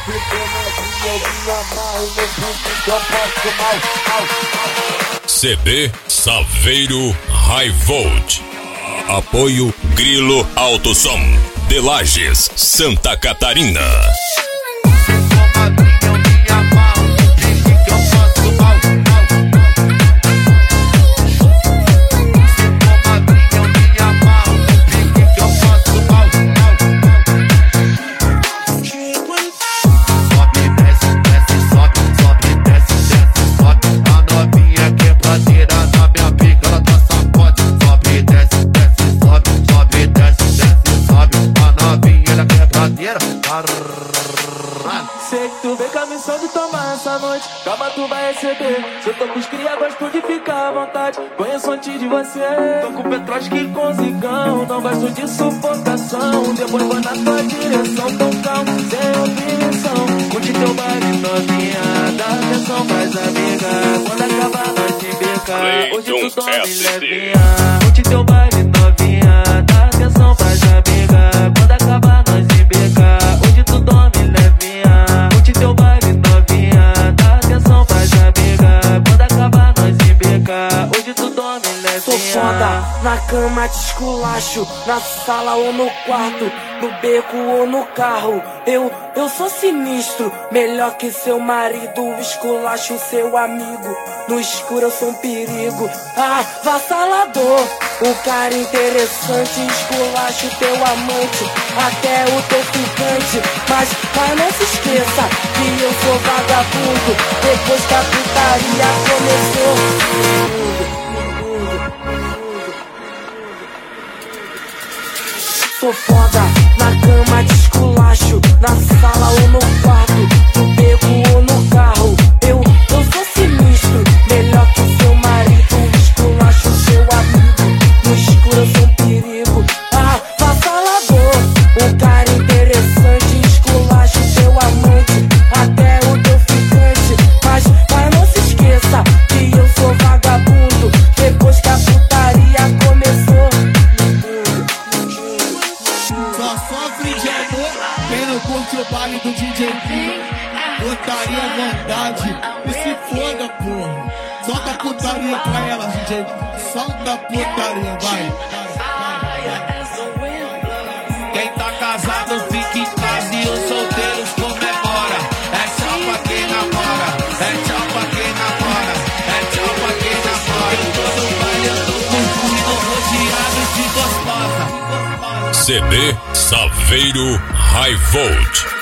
CB Saveiro High Volt. Apoio Grilo Autosom de Lages, Santa Catarina. Sei que tu vem com a missão de tomar essa noite. Calma, tu vai receber. Se eu tô com os cria, gosto de ficar à vontade. Conheço antes de você. Tô com Petroski com zigão. Não gosto de sufocação. Depois vou na tua direção. Tão calmo, sem opinião. Curte teu baile novinha. Dá atenção pras amigas. Quando acabar nós te beca. Hoje tu dorme levinha. Curte teu baile novinha. Dá atenção pras amigas. Quando acabar nós te beca. Hoje tu dorme levinha. Curte teu baile novinha. Dá atenção pras amigas. Quando acabar nós te beca. Hoje tu dorme levinha. Sou foda, na cama te esculacho. Na sala ou no quarto, no beco ou no carro. Eu sou sinistro, melhor que seu marido. Esculacho seu amigo, no escuro eu sou um perigo. Avassalador, um cara interessante. Esculacho teu amante, até o teu ficante. Mas não se esqueça que eu sou vagabundo. Depois que a putaria começou. Sou foda, na cama te esculacho. Na sala ou no quarto, no beco ou no carro. Eu sou sinistro, melhor que seu marido. Esculacho seu amigo, no escuro eu sou um perigo. Avassalador, um cara interessante. Esculacho seu amante, até o teu ficante. Mas não se esqueça que eu sou vagabundo. Depois que a putaria começou. Só sofre de amor, quem não curte o baile do DJ P. Putaria à vontade, e se foda, porra. Solta a putaria pra ela, DJ. Solta a putaria, vai. Quem tá casado fica em casa e os solteiros comemora. É tchau pra quem namora, é tchau pra quem namora, é tchau pra quem namora. Eu tô no baile, eu tô curtindo, rodeado de gostosa. CB Saveiro High Volt.